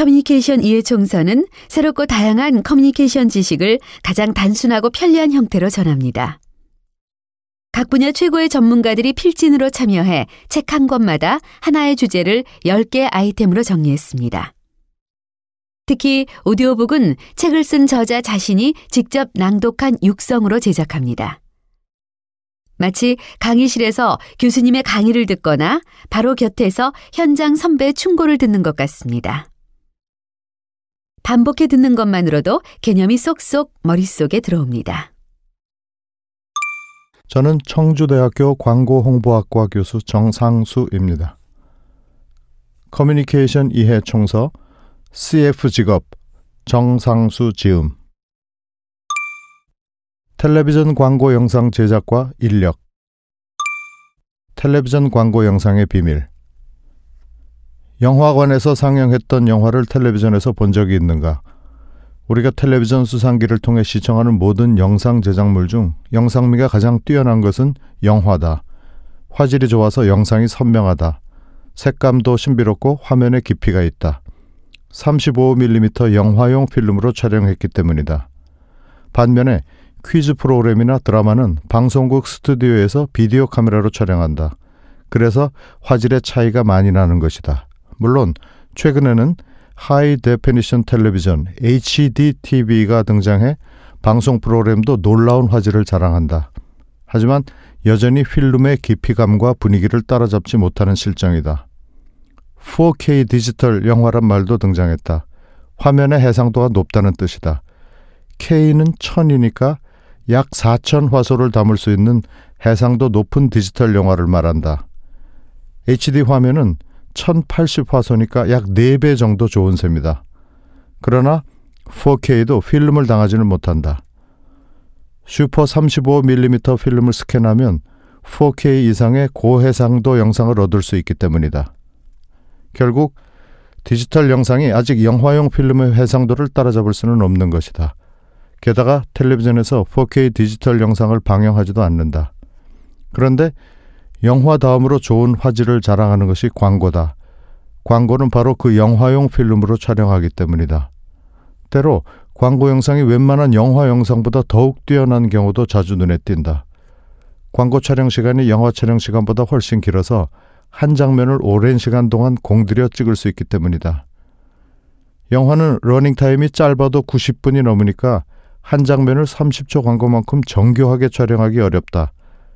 커뮤니케이션 이해총서는 새롭고 다양한 커뮤니케이션 지식을 가장 단순하고 편리한 형태로 전합니다. 각 분야 최고의 전문가들이 필진으로 참여해 책 한 권마다 하나의 주제를 10개 아이템으로 정리했습니다. 특히 오디오북은 책을 쓴 저자 자신이 직접 낭독한 육성으로 제작합니다. 마치 강의실에서 교수님의 강의를 듣거나 바로 곁에서 현장 선배의 충고를 듣는 것 같습니다. 반복해 듣는 것만으로도 개념이 쏙쏙 머릿속에 들어옵니다. 저는 청주대학교 광고홍보학과 교수 정상수입니다. 커뮤니케이션 이해 총서 CF 직업 정상수 지음. 텔레비전 광고 영상 제작과 인력. 텔레비전 광고 영상의 비밀. 영화관에서 상영했던 영화를 텔레비전에서 본 적이 있는가? 우리가 텔레비전 수상기를 통해 시청하는 모든 영상 제작물 중 영상미가 가장 뛰어난 것은 영화다. 화질이 좋아서 영상이 선명하다. 색감도 신비롭고 화면에 깊이가 있다. 35mm 영화용 필름으로 촬영했기 때문이다. 반면에 퀴즈 프로그램이나 드라마는 방송국 스튜디오에서 비디오 카메라로 촬영한다. 그래서 화질의 차이가 많이 나는 것이다. 물론 최근에는 하이 데피니션 텔레비전 HDTV가 등장해 방송 프로그램도 놀라운 화질을 자랑한다. 하지만 여전히 필름의 깊이감과 분위기를 따라잡지 못하는 실정이다. 4K 디지털 영화란 말도 등장했다. 화면의 해상도가 높다는 뜻이다. K는 1000이니까 약 4000 화소를 담을 수 있는 해상도 높은 디지털 영화를 말한다. HD 화면은 1080 화소니까 약 4배 정도 좋은 셈이다. 그러나 4K도 필름을 당하지는 못한다. 슈퍼 35mm 필름을 스캔하면 4K 이상의 고해상도 영상을 얻을 수 있기 때문이다. 결국 디지털 영상이 아직 영화용 필름의 해상도를 따라잡을 수는 없는 것이다. 게다가 텔레비전에서 4K 디지털 영상을 방영하지도 않는다. 그런데 영화 다음으로 좋은 화질을 자랑하는 것이 광고다. 광고는 바로 그 영화용 필름으로 촬영하기 때문이다. 때로 광고 영상이 웬만한 영화 영상보다 더욱 뛰어난 경우도 자주 눈에 띈다. 광고 촬영 시간이 영화 촬영 시간보다 훨씬 길어서 한 장면을 오랜 시간 동안 공들여 찍을 수 있기 때문이다. 영화는 러닝타임이 짧아도 90분이 넘으니까 한 장면을 30초 광고만큼 정교하게 촬영하기 어렵다.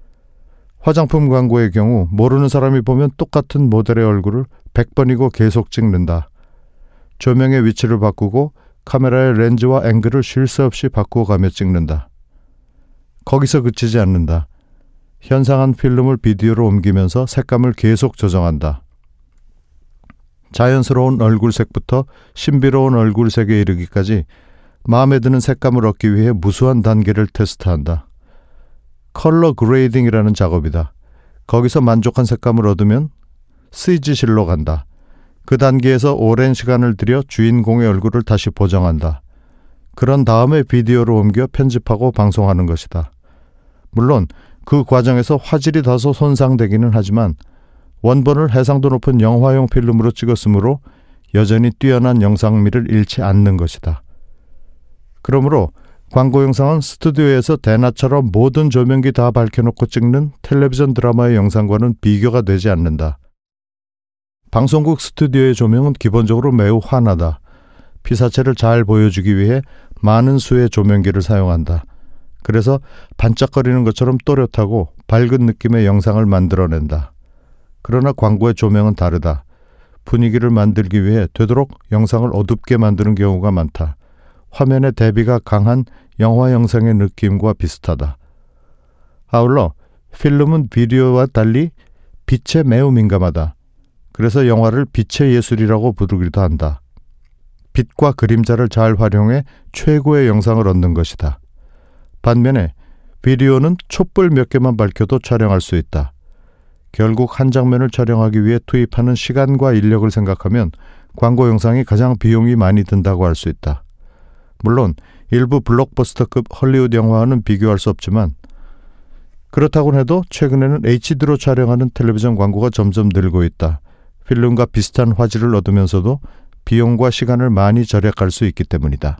화장품 광고의 경우 모르는 사람이 보면 똑같은 모델의 얼굴을 100번이고 계속 찍는다. 조명의 위치를 바꾸고 카메라의 렌즈와 앵글을 쉴 새 없이 바꾸어가며 찍는다. 거기서 그치지 않는다. 현상한 필름을 비디오로 옮기면서 색감을 계속 조정한다. 자연스러운 얼굴색부터 신비로운 얼굴색에 이르기까지 마음에 드는 색감을 얻기 위해 무수한 단계를 테스트한다. 컬러 그레이딩이라는 작업이다. 거기서 만족한 색감을 얻으면 CG실로 간다. 그 단계에서 오랜 시간을 들여 주인공의 얼굴을 다시 보정한다. 그런 다음에 비디오로 옮겨 편집하고 방송하는 것이다. 물론 그 과정에서 화질이 다소 손상되기는 하지만 원본을 해상도 높은 영화용 필름으로 찍었으므로 여전히 뛰어난 영상미를 잃지 않는 것이다. 그러므로 광고 영상은 스튜디오에서 대낮처럼 모든 조명기 다 밝혀놓고 찍는 텔레비전 드라마의 영상과는 비교가 되지 않는다. 방송국 스튜디오의 조명은 기본적으로 매우 환하다. 피사체를 잘 보여주기 위해 많은 수의 조명기를 사용한다. 그래서 반짝거리는 것처럼 또렷하고 밝은 느낌의 영상을 만들어낸다. 그러나 광고의 조명은 다르다. 분위기를 만들기 위해 되도록 영상을 어둡게 만드는 경우가 많다. 화면의 대비가 강한 영화 영상의 느낌과 비슷하다. 아울러 필름은 비디오와 달리 빛에 매우 민감하다. 그래서 영화를 빛의 예술이라고 부르기도 한다. 빛과 그림자를 잘 활용해 최고의 영상을 얻는 것이다. 반면에 비디오는 촛불 몇 개만 밝혀도 촬영할 수 있다. 결국 한 장면을 촬영하기 위해 투입하는 시간과 인력을 생각하면 광고 영상이 가장 비용이 많이 든다고 할 수 있다. 물론 일부 블록버스터급 헐리우드 영화와는 비교할 수 없지만 그렇다고 해도 최근에는 HD로 촬영하는 텔레비전 광고가 점점 늘고 있다. 필름과 비슷한 화질을 얻으면서도 비용과 시간을 많이 절약할 수 있기 때문이다.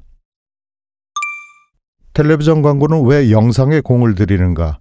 텔레비전 광고는 왜 영상에 공을 들이는가?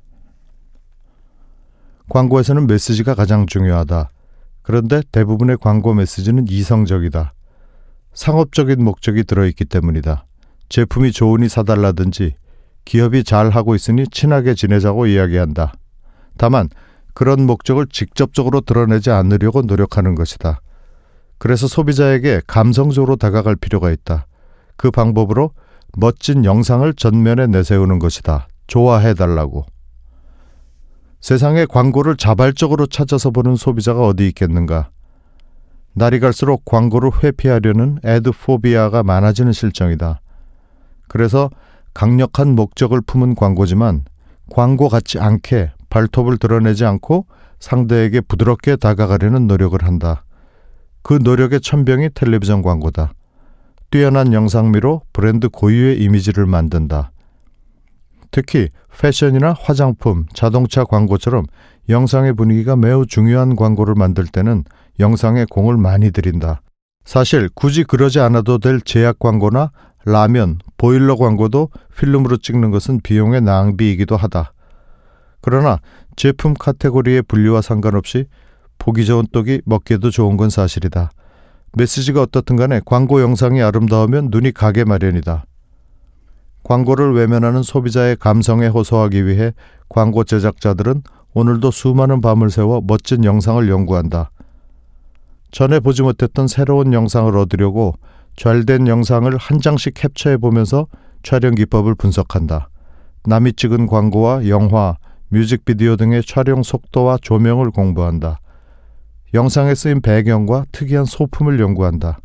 광고에서는 메시지가 가장 중요하다. 그런데 대부분의 광고 메시지는 이성적이다. 상업적인 목적이 들어있기 때문이다. 제품이 좋으니 사달라든지 기업이 잘하고 있으니 친하게 지내자고 이야기한다. 다만 그런 목적을 직접적으로 드러내지 않으려고 노력하는 것이다. 그래서 소비자에게 감성적으로 다가갈 필요가 있다. 그 방법으로 멋진 영상을 전면에 내세우는 것이다. 좋아해달라고. 세상에 광고를 자발적으로 찾아서 보는 소비자가 어디 있겠는가? 날이 갈수록 광고를 회피하려는 애드포비아가 많아지는 실정이다. 그래서 강력한 목적을 품은 광고지만 광고 같지 않게 발톱을 드러내지 않고 상대에게 부드럽게 다가가려는 노력을 한다. 그 노력의 천병이 텔레비전 광고다. 뛰어난 영상미로 브랜드 고유의 이미지를 만든다. 특히 패션이나 화장품, 자동차 광고처럼 영상의 분위기가 매우 중요한 광고를 만들 때는 영상에 공을 많이 들인다. 사실 굳이 그러지 않아도 될 제약 광고나 라면, 보일러 광고도 필름으로 찍는 것은 비용의 낭비이기도 하다. 그러나 제품 카테고리의 분류와 상관없이 보기 좋은 떡이 먹기도 좋은 건 사실이다. 메시지가 어떻든 간에 광고 영상이 아름다우면 눈이 가게 마련이다. 광고를 외면하는 소비자의 감성에 호소하기 위해 광고 제작자들은 오늘도 수많은 밤을 새워 멋진 영상을 연구한다. 전에 보지 못했던 새로운 영상을 얻으려고 잘된 영상을 한 장씩 캡처해보면서 촬영 기법을 분석한다. 남이 찍은 광고와 영화, 뮤직비디오 등의 촬영 속도와 조명을 공부한다. 영상에 쓰인 배경과 특이한 소품을 연구한다.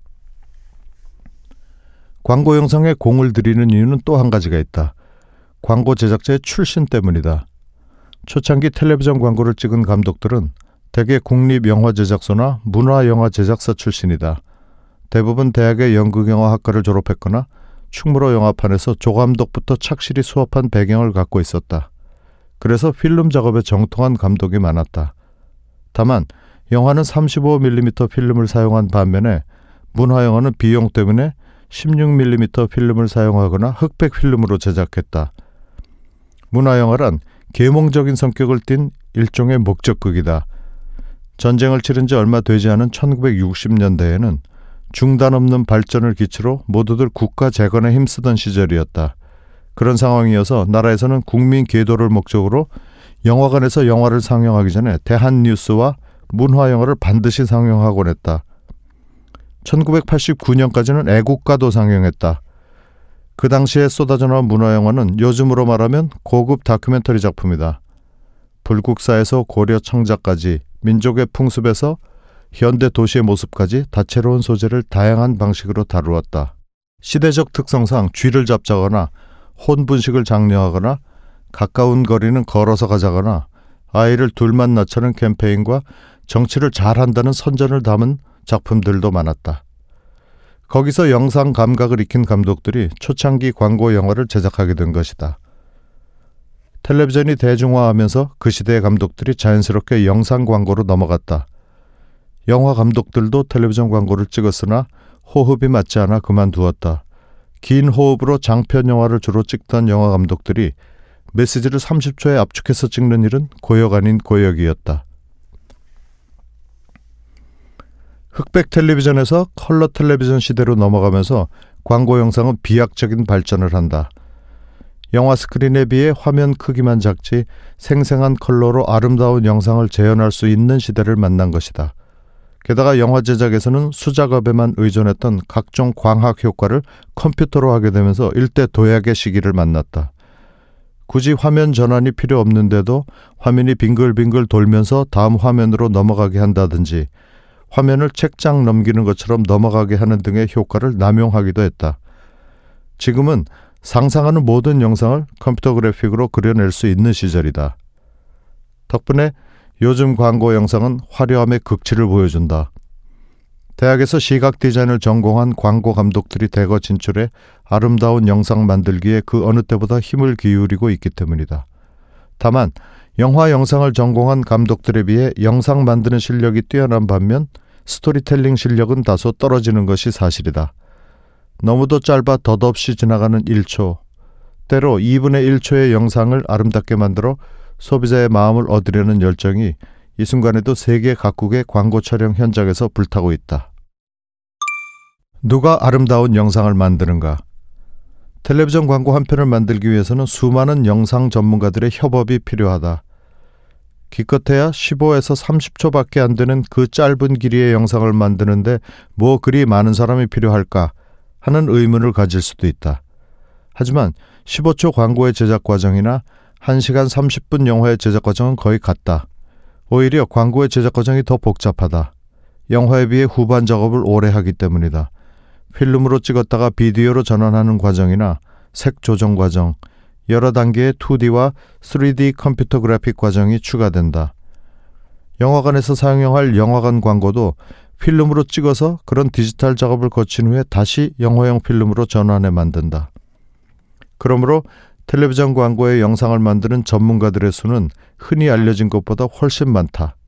광고 영상에 공을 들이는 이유는 또 한 가지가 있다. 광고 제작자의 출신 때문이다. 초창기 텔레비전 광고를 찍은 감독들은 대개 국립영화제작소나 문화영화 제작사 출신이다. 대부분 대학의 연극영화학과를 졸업했거나 충무로 영화판에서 조감독부터 착실히 수업한 배경을 갖고 있었다. 그래서 필름 작업에 정통한 감독이 많았다. 다만 영화는 35mm 필름을 사용한 반면에 문화영화는 비용 때문에 16mm 필름을 사용하거나 흑백 필름으로 제작했다. 문화영화란 계몽적인 성격을 띤 일종의 목적극이다. 전쟁을 치른 지 얼마 되지 않은 1960년대에는 중단 없는 발전을 기치로 모두들 국가 재건에 힘쓰던 시절이었다. 그런 상황이어서 나라에서는 국민 계도를 목적으로 영화관에서 영화를 상영하기 전에 대한뉴스와 문화영화를 반드시 상영하곤 했다. 1989년까지는 애국가도 상영했다. 그 당시에 쏟아져 나온 문화영화는 요즘으로 말하면 고급 다큐멘터리 작품이다. 불국사에서 고려 창자까지 민족의 풍습에서 현대 도시의 모습까지 다채로운 소재를 다양한 방식으로 다루었다. 시대적 특성상 쥐를 잡자거나 혼분식을 장려하거나 가까운 거리는 걸어서 가자거나 아이를 둘만 낳자는 캠페인과 정치를 잘한다는 선전을 담은 작품들도 많았다. 거기서 영상 감각을 익힌 감독들이 초창기 광고 영화를 제작하게 된 것이다. 텔레비전이 대중화하면서 그 시대의 감독들이 자연스럽게 영상 광고로 넘어갔다. 영화 감독들도 텔레비전 광고를 찍었으나 호흡이 맞지 않아 그만두었다. 긴 호흡으로 장편 영화를 주로 찍던 영화 감독들이 메시지를 30초에 압축해서 찍는 일은 고역 아닌 고역이었다. 흑백 텔레비전에서 컬러 텔레비전 시대로 넘어가면서 광고 영상은 비약적인 발전을 한다. 영화 스크린에 비해 화면 크기만 작지 생생한 컬러로 아름다운 영상을 재현할 수 있는 시대를 만난 것이다. 게다가 영화 제작에서는 수작업에만 의존했던 각종 광학 효과를 컴퓨터로 하게 되면서 일대 도약의 시기를 만났다. 굳이 화면 전환이 필요 없는데도 화면이 빙글빙글 돌면서 다음 화면으로 넘어가게 한다든지 화면을 책장 넘기는 것처럼 넘어가게 하는 등의 효과를 남용하기도 했다. 지금은 상상하는 모든 영상을 컴퓨터 그래픽으로 그려낼 수 있는 시절이다. 덕분에 요즘 광고 영상은 화려함의 극치를 보여준다. 대학에서 시각 디자인을 전공한 광고 감독들이 대거 진출해 아름다운 영상 만들기에 그 어느 때보다 힘을 기울이고 있기 때문이다. 다만 영화 영상을 전공한 감독들에 비해 영상 만드는 실력이 뛰어난 반면 스토리텔링 실력은 다소 떨어지는 것이 사실이다. 너무도 짧아 덧없이 지나가는 1초, 때로 2분의 1초의 영상을 아름답게 만들어 소비자의 마음을 얻으려는 열정이 이 순간에도 세계 각국의 광고 촬영 현장에서 불타고 있다. 누가 아름다운 영상을 만드는가? 텔레비전 광고 한 편을 만들기 위해서는 수많은 영상 전문가들의 협업이 필요하다. 기껏해야 15에서 30초밖에 안 되는 그 짧은 길이의 영상을 만드는데 뭐 그리 많은 사람이 필요할까 하는 의문을 가질 수도 있다. 하지만 15초 광고의 제작 과정이나 1시간 30분 영화의 제작 과정은 거의 같다. 오히려 광고의 제작 과정이 더 복잡하다. 영화에 비해 후반 작업을 오래 하기 때문이다. 필름으로 찍었다가 비디오로 전환하는 과정이나 색 조정 과정, 여러 단계의 2D와 3D 컴퓨터 그래픽 과정이 추가된다. 영화관에서 사용할 영화관 광고도 필름으로 찍어서 그런 디지털 작업을 거친 후에 다시 영화용 필름으로 전환해 만든다. 그러므로 텔레비전 광고의 영상을 만드는 전문가들의 수는 흔히 알려진 것보다 훨씬 많다.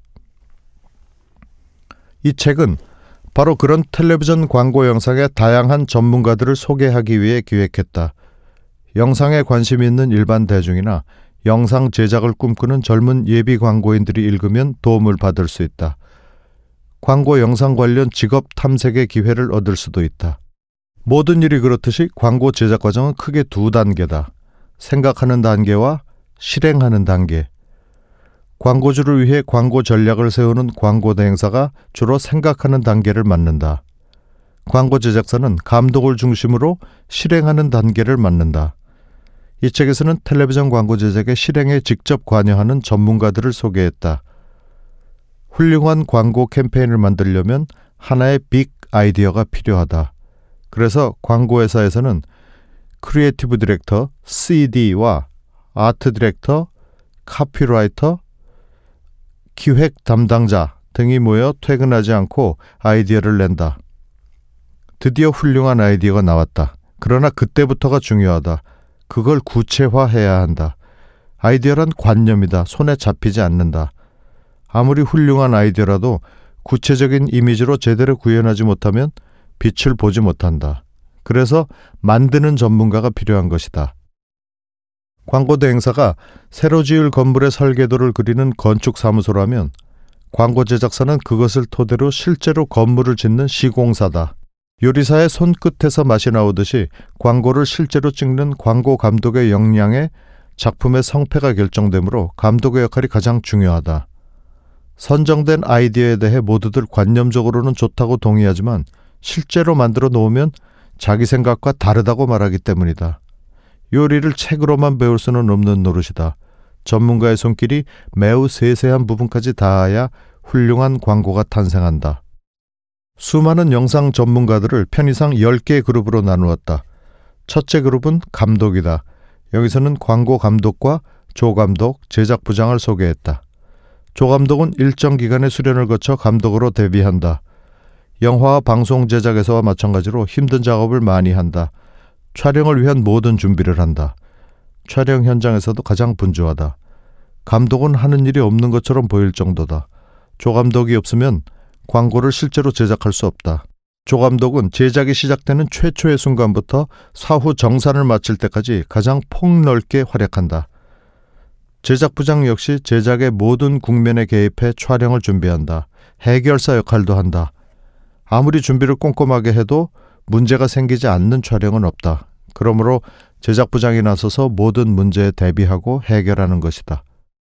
이 책은 바로 그런 텔레비전 광고 영상의 다양한 전문가들을 소개하기 위해 기획했다. 영상에 관심이 있는 일반 대중이나 영상 제작을 꿈꾸는 젊은 예비 광고인들이 읽으면 도움을 받을 수 있다. 광고 영상 관련 직업 탐색의 기회를 얻을 수도 있다. 모든 일이 그렇듯이 광고 제작 과정은 크게 2단계다. 생각하는 단계와 실행하는 단계. 광고주를 위해 광고 전략을 세우는 광고 대행사가 주로 생각하는 단계를 맡는다. 광고 제작사는 감독을 중심으로 실행하는 단계를 맡는다. 이 책에서는 텔레비전 광고 제작의 실행에 직접 관여하는 전문가들을 소개했다. 훌륭한 광고 캠페인을 만들려면 하나의 빅 아이디어가 필요하다. 그래서 광고회사에서는 크리에이티브 디렉터, CD와 아트 디렉터, 카피라이터, 기획 담당자 등이 모여 퇴근하지 않고 아이디어를 낸다. 드디어 훌륭한 아이디어가 나왔다. 그러나 그때부터가 중요하다. 그걸 구체화해야 한다. 아이디어란 관념이다. 손에 잡히지 않는다. 아무리 훌륭한 아이디어라도 구체적인 이미지로 제대로 구현하지 못하면 빛을 보지 못한다. 그래서 만드는 전문가가 필요한 것이다. 광고 대행사가 새로 지을 건물의 설계도를 그리는 건축사무소라면 광고 제작사는 그것을 토대로 실제로 건물을 짓는 시공사다. 요리사의 손끝에서 맛이 나오듯이 광고를 실제로 찍는 광고 감독의 역량에 작품의 성패가 결정되므로 감독의 역할이 가장 중요하다. 선정된 아이디어에 대해 모두들 관념적으로는 좋다고 동의하지만 실제로 만들어 놓으면 자기 생각과 다르다고 말하기 때문이다. 요리를 책으로만 배울 수는 없는 노릇이다. 전문가의 손길이 매우 세세한 부분까지 닿아야 훌륭한 광고가 탄생한다. 수많은 영상 전문가들을 편의상 10개 그룹으로 나누었다. 첫째 그룹은 감독이다. 여기서는 광고 감독과 조감독, 제작부장을 소개했다. 조감독은 일정 기간의 수련을 거쳐 감독으로 데뷔한다. 영화와 방송 제작에서와 마찬가지로 힘든 작업을 많이 한다. 촬영을 위한 모든 준비를 한다. 촬영 현장에서도 가장 분주하다. 감독은 하는 일이 없는 것처럼 보일 정도다. 조감독이 없으면 광고를 실제로 제작할 수 없다. 조감독은 제작이 시작되는 최초의 순간부터 사후 정산을 마칠 때까지 가장 폭넓게 활약한다. 제작부장 역시 제작의 모든 국면에 개입해 촬영을 준비한다. 해결사 역할도 한다. 아무리 준비를 꼼꼼하게 해도 문제가 생기지 않는 촬영은 없다. 그러므로 제작부장이 나서서 모든 문제에 대비하고 해결하는 것이다.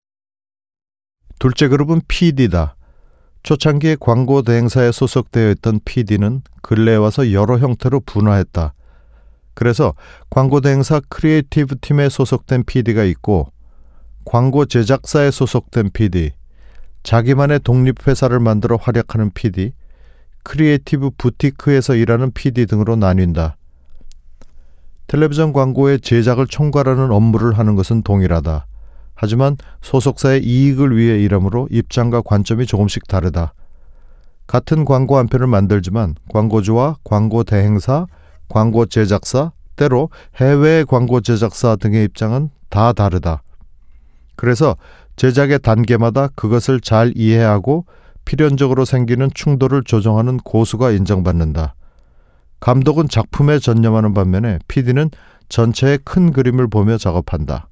둘째 그룹은 PD다. 초창기에 광고 대행사에 소속되어 있던 PD는 근래에 와서 여러 형태로 분화했다. 그래서 광고 대행사 크리에이티브 팀에 소속된 PD가 있고 광고 제작사에 소속된 PD, 자기만의 독립회사를 만들어 활약하는 PD, 크리에이티브 부티크에서 일하는 PD 등으로 나뉜다. 텔레비전 광고의 제작을 총괄하는 업무를 하는 것은 동일하다. 하지만 소속사의 이익을 위해 일하므로 입장과 관점이 조금씩 다르다. 같은 광고 한 편을 만들지만 광고주와 광고 대행사, 광고 제작사, 때로 해외 광고 제작사 등의 입장은 다 다르다. 그래서 제작의 단계마다 그것을 잘 이해하고 필연적으로 생기는 충돌을 조정하는 고수가 인정받는다. 감독은 작품에 전념하는 반면에 PD는 전체의 큰 그림을 보며 작업한다.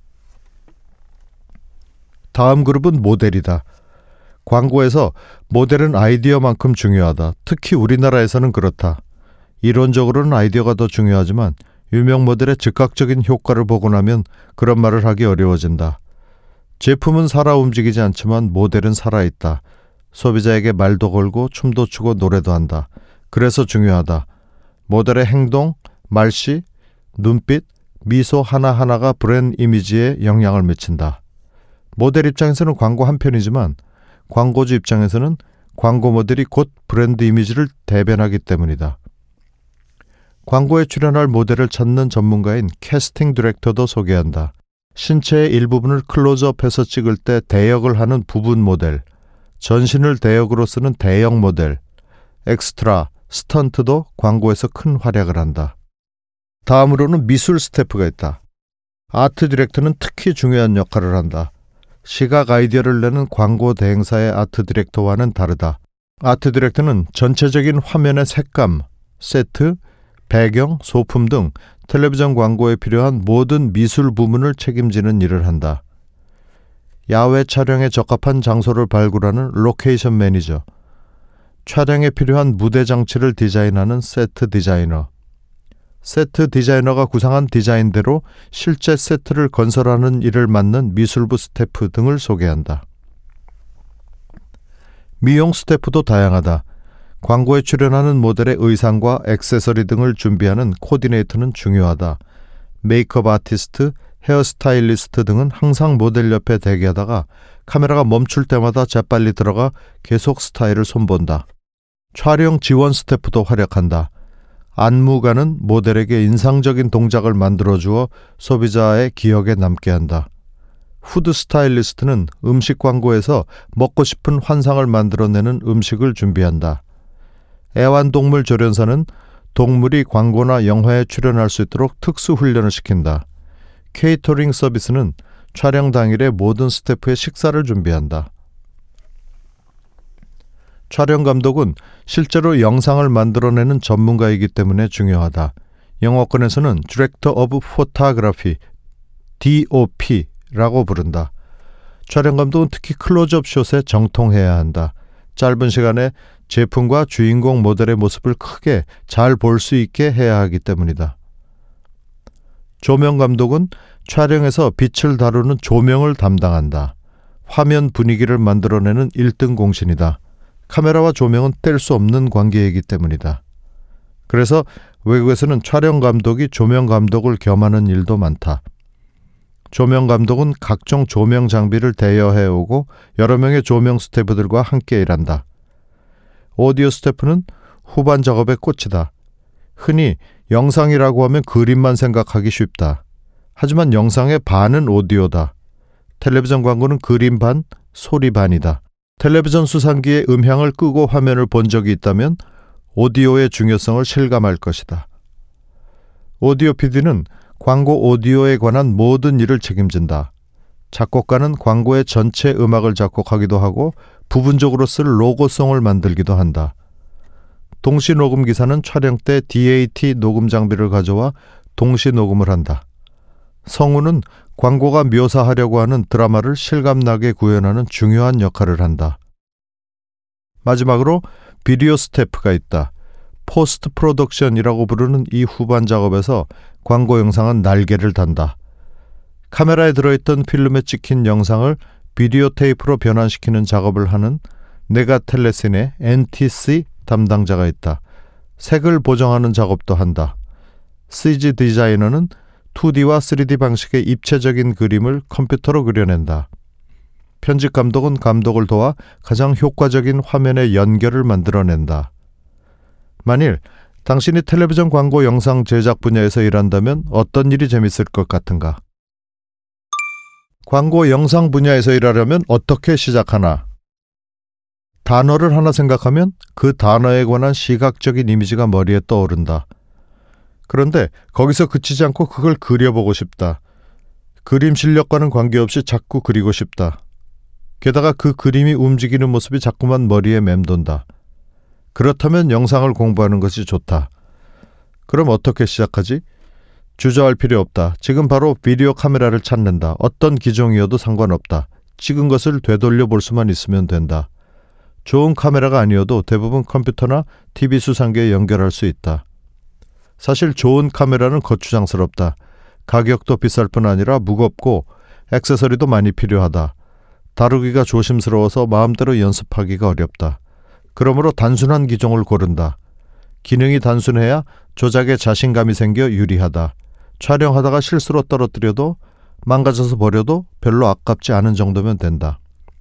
다음 그룹은 모델이다. 광고에서 모델은 아이디어만큼 중요하다. 특히 우리나라에서는 그렇다. 이론적으로는 아이디어가 더 중요하지만 유명 모델의 즉각적인 효과를 보고 나면 그런 말을 하기 어려워진다. 제품은 살아 움직이지 않지만 모델은 살아있다. 소비자에게 말도 걸고 춤도 추고 노래도 한다. 그래서 중요하다. 모델의 행동, 말씨, 눈빛, 미소 하나하나가 브랜드 이미지에 영향을 미친다. 모델 입장에서는 광고 한 편이지만 광고주 입장에서는 광고 모델이 곧 브랜드 이미지를 대변하기 때문이다. 광고에 출연할 모델을 찾는 전문가인 캐스팅 디렉터도 소개한다. 신체의 일부분을 클로즈업해서 찍을 때 대역을 하는 부분 모델, 전신을 대역으로 쓰는 대역 모델, 엑스트라, 스턴트도 광고에서 큰 활약을 한다. 다음으로는 미술 스태프가 있다. 아트 디렉터는 특히 중요한 역할을 한다. 시각 아이디어를 내는 광고 대행사의 아트 디렉터와는 다르다. 아트 디렉터는 전체적인 화면의 색감, 세트, 배경, 소품 등 텔레비전 광고에 필요한 모든 미술 부문을 책임지는 일을 한다. 야외 촬영에 적합한 장소를 발굴하는 로케이션 매니저, 촬영에 필요한 무대 장치를 디자인하는 세트 디자이너, 세트 디자이너가 구상한 디자인대로 실제 세트를 건설하는 일을 맡는 미술부 스태프 등을 소개한다. 미용 스태프도 다양하다. 광고에 출연하는 모델의 의상과 액세서리 등을 준비하는 코디네이터는 중요하다. 메이크업 아티스트, 헤어스타일리스트 등은 항상 모델 옆에 대기하다가 카메라가 멈출 때마다 재빨리 들어가 계속 스타일을 손본다. 촬영 지원 스태프도 활약한다. 안무가는 모델에게 인상적인 동작을 만들어주어 소비자의 기억에 남게 한다. 푸드 스타일리스트는 음식 광고에서 먹고 싶은 환상을 만들어내는 음식을 준비한다. 애완동물 조련사는 동물이 광고나 영화에 출연할 수 있도록 특수 훈련을 시킨다. 케이터링 서비스는 촬영 당일에 모든 스태프의 식사를 준비한다. 촬영 감독은 실제로 영상을 만들어내는 전문가이기 때문에 중요하다. 영어권에서는 Director of Photography, DOP라고 부른다. 촬영 감독은 특히 클로즈업 숏에 정통해야 한다. 짧은 시간에 제품과 주인공 모델의 모습을 크게 잘 볼 수 있게 해야 하기 때문이다. 조명 감독은 촬영에서 빛을 다루는 조명을 담당한다. 화면 분위기를 만들어내는 1등 공신이다. 카메라와 조명은 뗄 수 없는 관계이기 때문이다. 그래서 외국에서는 촬영 감독이 조명 감독을 겸하는 일도 많다. 조명 감독은 각종 조명 장비를 대여해오고 여러 명의 조명 스태프들과 함께 일한다. 오디오 스태프는 후반 작업의 꽃이다. 흔히 영상이라고 하면 그림만 생각하기 쉽다. 하지만 영상의 반은 오디오다. 텔레비전 광고는 그림 반, 소리 반이다. 텔레비전 수상기의 음향을 끄고 화면을 본 적이 있다면 오디오의 중요성을 실감할 것이다. 오디오 PD는 광고 오디오에 관한 모든 일을 책임진다. 작곡가는 광고의 전체 음악을 작곡하기도 하고 부분적으로 쓸 로고송을 만들기도 한다. 동시 녹음 기사는 촬영 때 DAT 녹음 장비를 가져와 동시 녹음을 한다. 성우는 광고가 묘사하려고 하는 드라마를 실감나게 구현하는 중요한 역할을 한다. 마지막으로 비디오 스태프가 있다. 포스트 프로덕션이라고 부르는 이 후반 작업에서 광고 영상은 날개를 단다. 카메라에 들어있던 필름에 찍힌 영상을 비디오 테이프로 변환시키는 작업을 하는 네가텔레신의 NTC 담당자가 있다. 색을 보정하는 작업도 한다. CG 디자이너는 2D와 3D 방식의 입체적인 그림을 컴퓨터로 그려낸다. 편집 감독은 감독을 도와 가장 효과적인 화면의 연결을 만들어낸다. 만일 당신이 텔레비전 광고 영상 제작 분야에서 일한다면 어떤 일이 재밌을 것 같은가? 광고 영상 분야에서 일하려면 어떻게 시작하나? 단어를 하나 생각하면 그 단어에 관한 시각적인 이미지가 머리에 떠오른다. 그런데 거기서 그치지 않고 그걸 그려보고 싶다. 그림 실력과는 관계없이 자꾸 그리고 싶다. 게다가 그 그림이 움직이는 모습이 자꾸만 머리에 맴돈다. 그렇다면 영상을 공부하는 것이 좋다. 그럼 어떻게 시작하지? 주저할 필요 없다. 지금 바로 비디오 카메라를 찾는다. 어떤 기종이어도 상관없다. 찍은 것을 되돌려 볼 수만 있으면 된다. 좋은 카메라가 아니어도 대부분 컴퓨터나 TV 수상기에 연결할 수 있다. 사실 좋은 카메라는 거추장스럽다. 가격도 비쌀 뿐 아니라 무겁고 액세서리도 많이 필요하다. 다루기가 조심스러워서 마음대로 연습하기가 어렵다. 그러므로 단순한 기종을 고른다. 기능이 단순해야 조작에 자신감이 생겨 유리하다. 촬영하다가 실수로 떨어뜨려도 망가져서 버려도 별로 아깝지 않은 정도면 된다.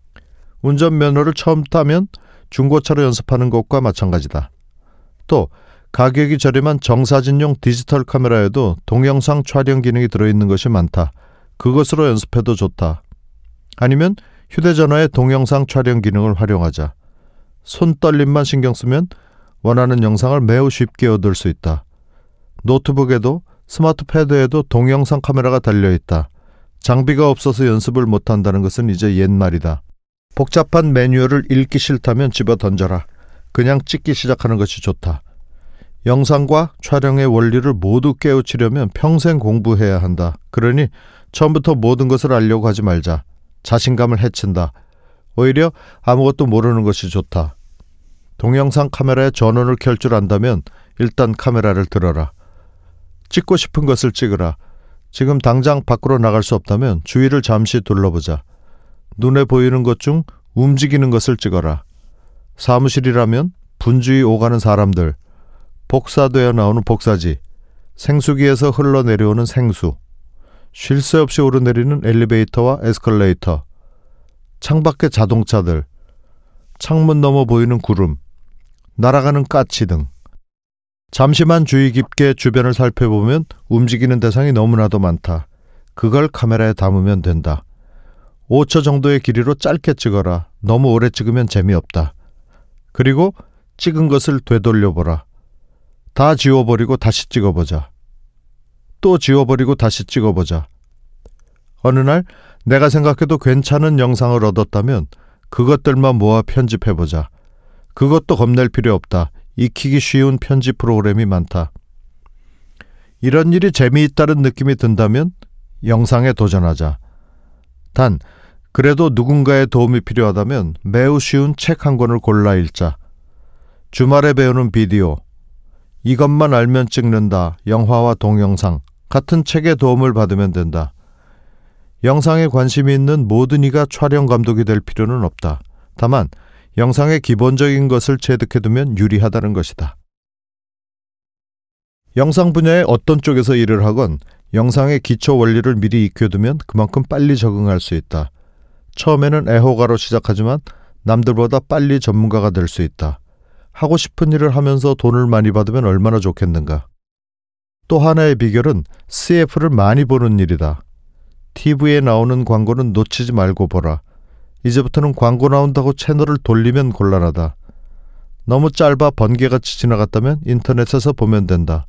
운전면허를 처음 따면 중고차로 연습하는 것과 마찬가지다. 또 가격이 저렴한 정사진용 디지털 카메라에도 동영상 촬영 기능이 들어있는 것이 많다. 그것으로 연습해도 좋다. 아니면 휴대전화의 동영상 촬영 기능을 활용하자. 손떨림만 신경 쓰면 원하는 영상을 매우 쉽게 얻을 수 있다. 노트북에도 스마트 패드에도 동영상 카메라가 달려있다. 장비가 없어서 연습을 못한다는 것은 이제 옛말이다. 복잡한 매뉴얼을 읽기 싫다면 집어 던져라. 그냥 찍기 시작하는 것이 좋다. 영상과 촬영의 원리를 모두 깨우치려면 평생 공부해야 한다. 그러니 처음부터 모든 것을 알려고 하지 말자. 자신감을 해친다. 오히려 아무것도 모르는 것이 좋다. 동영상 카메라에 전원을 켤 줄 안다면 일단 카메라를 들어라. 찍고 싶은 것을 찍으라. 지금 당장 밖으로 나갈 수 없다면 주위를 잠시 둘러보자. 눈에 보이는 것 중 움직이는 것을 찍어라. 사무실이라면 분주히 오가는 사람들, 복사되어 나오는 복사지, 생수기에서 흘러내려오는 생수, 쉴 새 없이 오르내리는 엘리베이터와 에스컬레이터, 창밖의 자동차들, 창문 너머 보이는 구름, 날아가는 까치 등. 잠시만 주의 깊게 주변을 살펴보면 움직이는 대상이 너무나도 많다. 그걸 카메라에 담으면 된다. 5초 정도의 길이로 짧게 찍어라. 너무 오래 찍으면 재미없다. 그리고 찍은 것을 되돌려보라. 다 지워버리고 다시 찍어보자. 또 지워버리고 다시 찍어보자. 어느 날 내가 생각해도 괜찮은 영상을 얻었다면 그것들만 모아 편집해보자. 그것도 겁낼 필요 없다. 익히기 쉬운 편집 프로그램이 많다. 이런 일이 재미있다는 느낌이 든다면 영상에 도전하자. 단, 그래도 누군가의 도움이 필요하다면 매우 쉬운 책 한 권을 골라 읽자. 주말에 배우는 비디오, 이것만 알면 찍는다, 영화와 동영상 같은 책의 도움을 받으면 된다. 영상에 관심이 있는 모든 이가 촬영 감독이 될 필요는 없다. 다만 영상의 기본적인 것을 체득해두면 유리하다는 것이다. 영상 분야의 어떤 쪽에서 일을 하건 영상의 기초 원리를 미리 익혀두면 그만큼 빨리 적응할 수 있다. 처음에는 애호가로 시작하지만 남들보다 빨리 전문가가 될 수 있다. 하고 싶은 일을 하면서 돈을 많이 받으면 얼마나 좋겠는가. 또 하나의 비결은 CF를 많이 보는 일이다. TV에 나오는 광고는 놓치지 말고 보라. 이제부터는 광고 나온다고 채널을 돌리면 곤란하다. 너무 짧아 번개같이 지나갔다면 인터넷에서 보면 된다.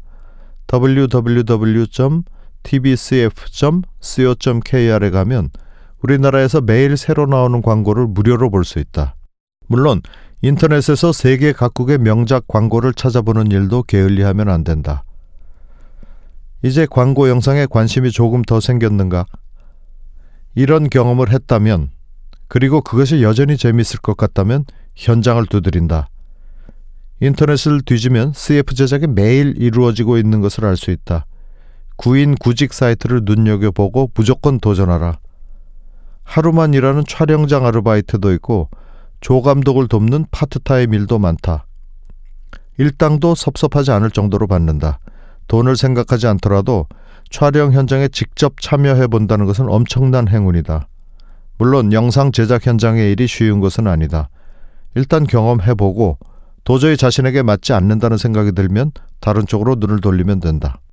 www.tvcf.co.kr에 가면 우리나라에서 매일 새로 나오는 광고를 무료로 볼 수 있다. 물론 인터넷에서 세계 각국의 명작 광고를 찾아보는 일도 게을리하면 안 된다. 이제 광고 영상에 관심이 조금 더 생겼는가? 이런 경험을 했다면, 그리고 그것이 여전히 재미있을 것 같다면 현장을 두드린다. 인터넷을 뒤지면 CF 제작이 매일 이루어지고 있는 것을 알 수 있다. 구인 구직 사이트를 눈여겨보고 무조건 도전하라. 하루만 일하는 촬영장 아르바이트도 있고 조감독을 돕는 파트타임 일도 많다. 일당도 섭섭하지 않을 정도로 받는다. 돈을 생각하지 않더라도 촬영 현장에 직접 참여해본다는 것은 엄청난 행운이다. 물론 영상 제작 현장의 일이 쉬운 것은 아니다. 일단 경험해보고 도저히 자신에게 맞지 않는다는 생각이 들면 다른 쪽으로 눈을 돌리면 된다.